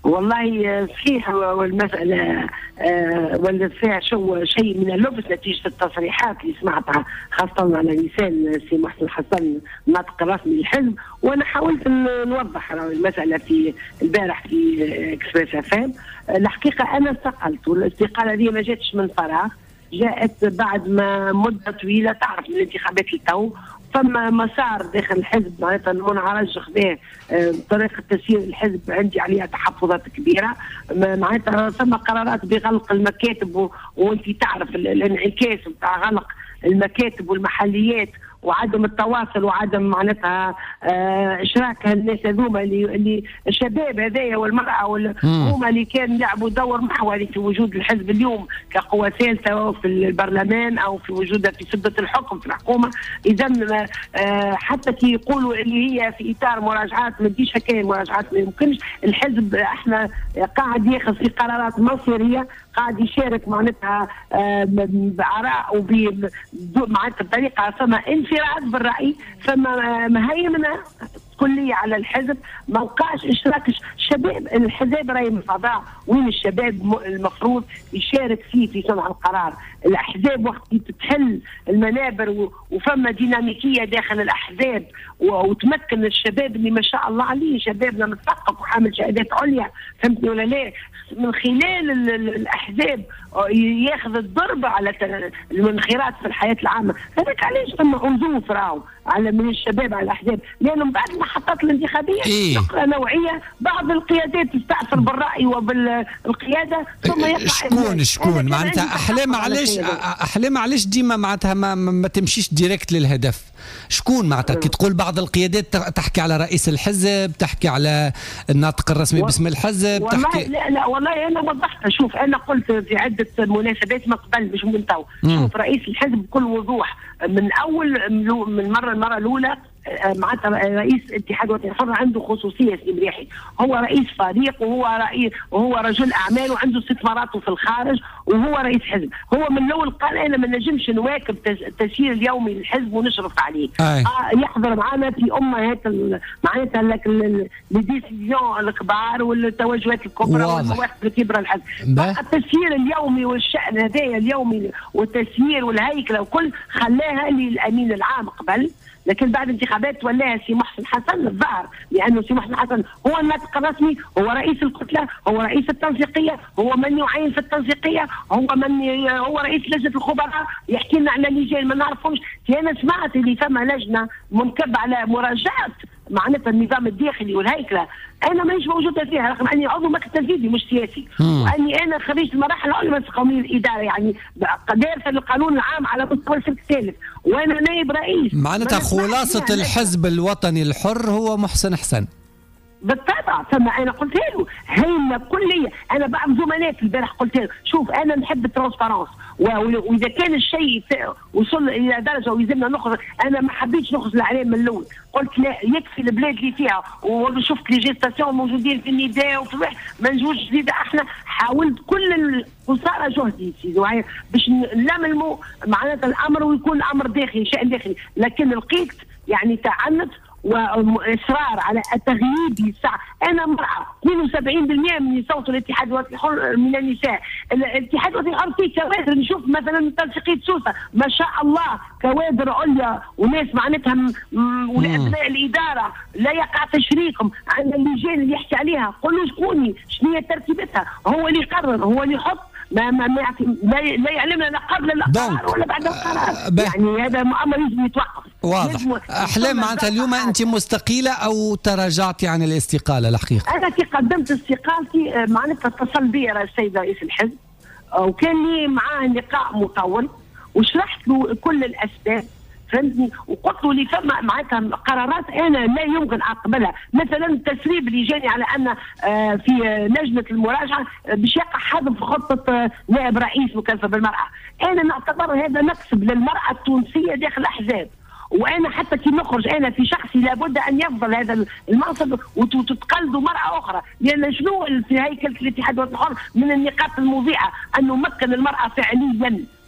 والله صحيح، والمسألة ولا فيها شيء من اللبس نتيجة التصريحات اللي سمعتها خاصة على لسان سي محسن حسن الناطق الرسمي للحزب. وأنا حاولت نوضح المسألة في البارح في إكسبريس FM. الحقيقة أنا استقلت، والاستقالة دي ما جاتش من فراغ، جاءت بعد ما مدة طويلة تعرف من الانتخابات للتو، فما مسار داخل الحزب معناتها المنعرج خذاه طريقه تسيير الحزب عندي عليها تحفظات كبيره، معناتها ثم قرارات بغلق المكاتب وانت تعرف الانعكاس بتاع غلق المكاتب والمحليات وعدم التواصل وعدم معناتها اشراك الناس هذوما اللي الشباب هذايا والمراه هما اللي كانوا يلعبوا دور محوري في وجود الحزب اليوم كقوى ثالثه في البرلمان او في وجودها في سده الحكم في الحكومه. اذا حتى كي يقولوا اللي هي في اطار مراجعات، ما تجيش حكايه مراجعات، ما يمكنش. الحزب احنا قاعد ياخذ في قرارات مصيريه، قاعد يشارك معناتها بآراء معناتها بطريقه فما انفراد بالرأي، فما مهيمنه كلية على الحزب، ما وقعش اشراك الشباب. الحزب راهي مفضاع، وين الشباب المفروض يشارك فيه في صنع القرار. الاحزاب وقت تتحل المنابر وفما ديناميكيه داخل الاحزاب وتمكن الشباب اللي ما شاء الله عليه شبابنا مثقف وحامل شهادات عليا، فهمتني ولا لا، من خلال الاحزاب ياخذ الضربه على المنخرات في الحياه العامه. هذاك علاش ثم عنزوف راهو على من الشباب على الاحزاب، لانهم بعد المحطات الانتخابيه نقله نوعيه، بعض القيادات تستعصر بالراي وبالقياده ثم يقع شكون معناتها احلام علاش ديما معناتها ما تمشيش ديريكت للهدف. شكون معناتها كي تقول بعض القيادات تحكي على رئيس الحزب، تحكي على الناطق الرسمي باسم الحزب، تحكي لا والله انا وضحت. شوف انا قلت في عده مناسبات من قبل مش من تو. شوف رئيس الحزب بكل وضوح من اول من المره الاولى معناتها رئيس اتحاد الوطني الحر عنده خصوصيه سي مريحي، هو رئيس فريق وهو رجل اعمال وعنده استثماراته في الخارج وهو رئيس حزب. هو من الاول قال انا ما نجمش نواكب التسيير اليومي للحزب ونشرف عليه. يحضر معنا في امهات معناتها الديسيزيون الكبار والتوجهات الكبرى والمواقف الكبرى الحزب. التسيير اليومي والشان هذايا اليومي والتسيير والهيكله وكل خلاها للامين العام قبل، لكن بعد انتخابات ولاها سي محسن حسن الظاهر، لانه سي محسن حسن هو الناطق الرسمي، هو رئيس الكتله، هو رئيس التنسيقيه، هو من يعين في التنسيقيه، هو رئيس لجنه الخبراء، يحكي لنا على لجان ما نعرفهمش. انا سمعت اللي فما لجنه منكب على مراجعه معناتها النظام الداخلي والهيكله، انا مانيش موجوده فيها رغم اني عضو مكتب تنفيذي مش سياسي، واني انا خريجه المراحل العليا من قوانين الاداره، يعني دارسه القانون العام على مستوى السلك الثالث، وانا نائب رئيس. معناتها خلاصه الحزب الوطني الحر هو محسن حسن بالطبع. ثم انا قلت له هينا كليه، انا بعض زملائي البارح قلت له شوف انا نحب الترانسبارونس، واذا كان الشيء وصل الى درجه ويلزمنا نخرج، انا ما حبيتش نخرج الاعلام من الاول، قلت لا يكفي البلاد اللي فيها، وشفت لي جيستاسيون موجودين في النداء وفي الواحد ما نجوش جديده. احنا حاولت كل قصارى جهدي باش نلملموا معناتها الامر ويكون امر داخلي شان داخلي، لكن لقيت يعني تعنت واصرار على التغييب الساعه. انا امراه 72% من يصوتوا الاتحاد الوطني الحر من النساء، الاتحاد الوطني الحر فيه كوادر، نشوف مثلا تنسيقيه سوسه ما شاء الله كوادر عليا وناس معناتها وابناء الاداره لا يقع تشريكهم، عندنا اللجان اللي يحكي عليها قولوا شكوني شنو هي ترتيبتها، هو اللي يقرر هو اللي يحط، لا يعلمنا لا قبل القرار ولا بعد القرار. يعني هذا امر يجب يتوقف. واضح. احلام معناتها اليوم انت مستقيله او تراجعتي عن الاستقاله الحقيقه؟ انا كي قدمت استقالتي معناتها اتصل بي السيد رئيس الحزب وكان لي معاه لقاء مطول وشرحت له كل الاسباب، فهمتني، وقلت له اللي فما معناتها قرارات انا لا يمكن اقبلها، مثلا التسريب اللي جاني على ان في لجنه المراجعه باش يقع حظر في خطه نائب رئيس مكلفه بالمراه، انا نعتبر هذا مكسب للمراه التونسيه داخل الاحزاب، وانا حتى كي نخرج انا في شخصي لابد ان يفضل هذا المنصب وتتقلدوا مراه اخرى، لان شنو في هيكله الاتحاد الوطني الحر من النقاط المضيئه ان نمكن المراه فعليا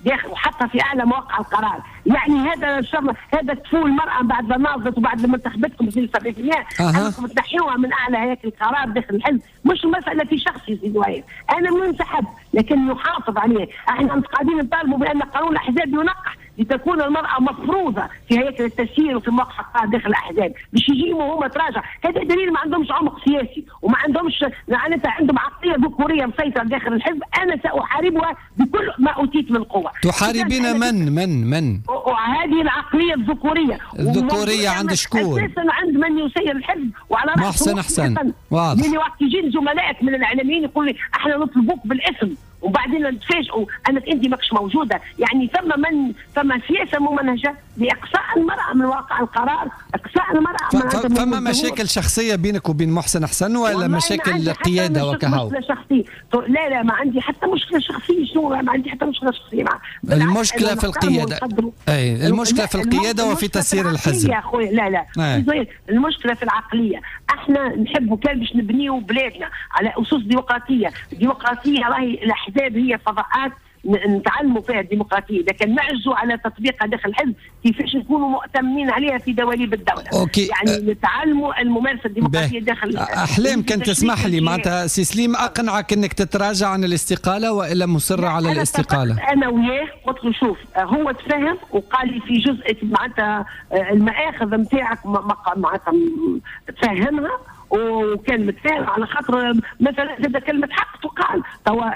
داخل وحتى في اعلى مواقع القرار. يعني هذا هذا تفول المراه بعد ما ناضت وبعد ما انتخبتكم في 70% انكم تنحيوها من اعلى هياكل القرار داخل الحزب. مش مساله في شخص يزيد واحد، انا منسحب لكن يحافظ عليه. احنا قاعدين نطالبوا بان قانون الاحزاب ينقح لتكون المرأة مفروضة في هيكل التسيير وفي مواقع القرار داخل الأحزاب، باش يجيبوا هما تراجع. هذا دليل ما عندهمش عمق سياسي وما عندهمش معناتها عندهم عقلية ذكورية مسيطرة داخل الحزب. أنا سأحاربها بكل ما أوتيت من قوة. تحاربين من؟ وهذه العقلية الذكورية عند شكون؟ أساسا عند من يسير الحزب وعلى رأسه محسن حسن. واضح. من وقت يجي زملائك من الإعلاميين يقول لي احنا نطلبوك بالاسم وبعدين نتفاجئوا انك انت ماكش موجوده. يعني ثم سياسه ممنهجه لاقصاء المراه من واقع القرار، اقصاء المراه. فما مشاكل شخصيه بينك وبين محسن حسن ولا مشاكل قياده وكهو؟ لا ما عندي حتى مشكله شخصيه. شنو ما عندي حتى مشكله شخصيه معه. المشكله في القياده. اي المشكله في القياده وفي تسيير الحزب يا اخوي. لا المشكله في العقليه. احنا نحبوا كان باش نبنيوا بلادنا على اسس ديمقراطيه. الديمقراطيه راهي الاحزاب هي فضاءات نتعلموا فيها الديمقراطيه، لكن نعجزوا على تطبيقها داخل الحزب كيفاش نكونوا مؤتمنين عليها في دواليب الدوله. أوكي. يعني نتعلموا الممارسه الديمقراطيه داخل احلام. كان تسمح لي معناتها سي سليم اقنعك انك تتراجع عن الاستقاله والا مصره على الاستقاله؟ انا وياه قلت له شوف هو تفهم وقال لي في جزء معناتها المآخذ نتاعك معناتها تفهمها وكان متفاهم على خاطر مثلا زاد كلمه حق تقال. توا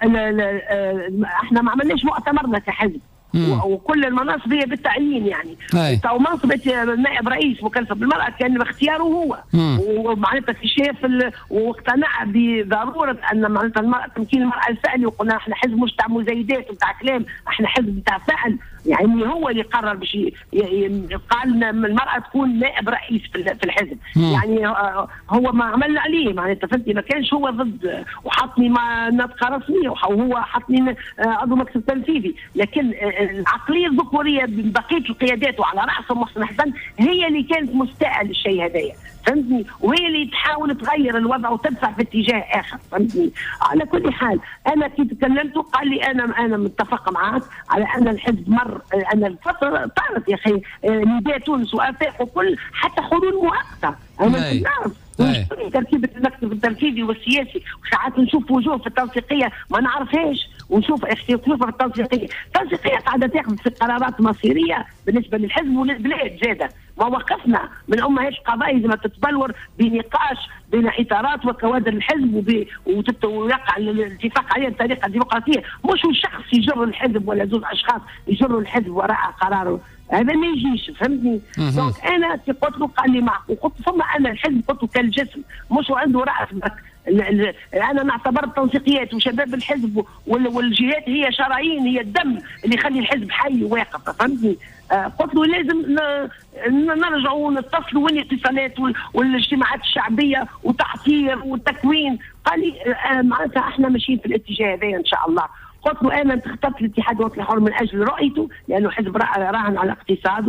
احنا ما عملناش مؤتمرنا كحزب وكل المناصب هي بالتعيين. يعني تو منصب نائب رئيس مكلف بالمرأة كان باختياره هو ومعناتها اكتشاف واقتنع بضرورة ان معناتها المرأة تمكين المرأة الفعلي. وقلنا احنا حزب مش تاع مزايدات وتاع كلام، احنا حزب تاع فعل. يعني هو اللي قرر باش قال المرأة تكون نائب رئيس في الحزب. يعني هو ما عمل عليه معناتها فهمتي، ما كانش هو ضد وحطني ما نطقه رسميه وهو حطني عضو مكتب تنفيذي. لكن العقليه الذكوريه بقيه القيادات وعلى راسهم محسن حسن هي اللي كانت مستاءه للشيء هذايا فهمتني، وهي اللي تحاول تغير الوضع وتدفع في اتجاه اخر فهمتني. على كل حال انا كي تكلمت قال لي انا متفق معك على ان الحزب مر ان الفتره طارت يا اخي نداء تونس وافاق وكل حتى حلول مؤقته. انا نعرف تركيبه المكتب التنفيذي والسياسي وساعات نشوف وجوه في التنسيقيه ما نعرفهاش ونشوف اختلافات في التنسيقيه قاعده تاخذ في قرارات مصيريه بالنسبه للحزب وللبلاد زاده. مواقفنا من امهات القضايا لازم تتبلور بنقاش بين اطارات وكوادر الحزب ويقع الاتفاق عليها بطريقه ديمقراطيه، مش شخص يجر الحزب ولا زوج اشخاص يجروا الحزب وراء قراره. هذا ما يجيش فهمتني. دونك انا قلت له قال لي معك وقلت ثم انا الحزب قلت له كالجسم مش عنده راس بك. انا نعتبر التنسيقيات وشباب الحزب والجهات هي شرايين، هي الدم اللي يخلي الحزب حي واقف فهمتني. قلت له لازم نرجعوا نتصلوا والاتصالات والاجتماعات الشعبيه وتحضير والتكوين. قال لي معناتها احنا ماشيين في الاتجاه هذا ان شاء الله. قلت له انا اخترت الاتحاد الوطني الحر من اجل رؤيته لانه حزب راهن على الاقتصاد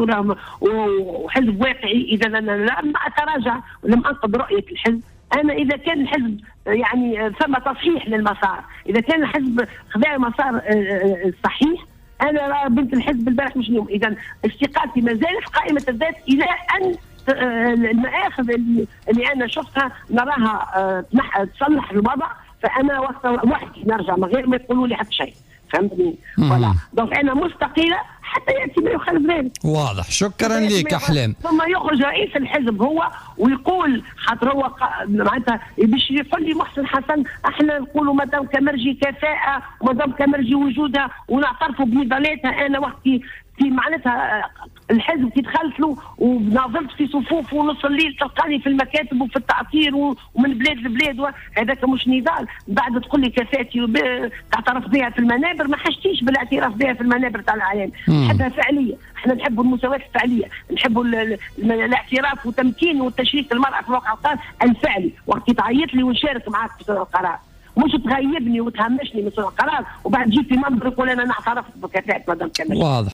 وحزب واقعي. اذا انا لم اتراجع ولم انقض رؤيه الحزب. انا اذا كان الحزب يعني ثم تصحيح للمسار، اذا كان الحزب خذا المسار الصحيح انا بنت الحزب البارح مش اليوم. اذا استقالتي ما زالت قائمه الذات الى ان المآخذ اللي انا شفتها نراها تصلح الوضع. فانا وحدي نرجع من غير ما يقولوا لي حتى شيء فهمتني. ولا دونك انا مستقيله حتى ياتي ما يخالف ذلك. واضح. شكرا لك احلام. ثم يخرج رئيس الحزب هو ويقول خاطر هو معناتها باش يقول لي محسن حسن احنا نقولوا مدام كمرجي كفاءه ومدام كمرجي وجودها ونعترفوا بنضالاتها. انا وقتي في معناتها الحزب كي دخلت له وناضلت في صفوف ونص الليل تلقاني في المكاتب وفي التعطير ومن بلاد لبلاد. هذاك مش نضال. بعد تقول لي كفاءتي تعترف بها في المنابر، ما حشتيش بالاعتراف بها في المنابر تاع الاعلام. نحبها فعليه. احنا نحبوا المساواه الفعليه، نحبوا الاعتراف وتمكين وتشريك المراه في واقع القرار الفعلي. وقت تعيط لي ونشارك معك في صنع القرار، مش تغيبني وتهمشني من صنع القرار وبعد تجي في منبر يقول انا نعترف بكفاءه مدام كمال. واضح.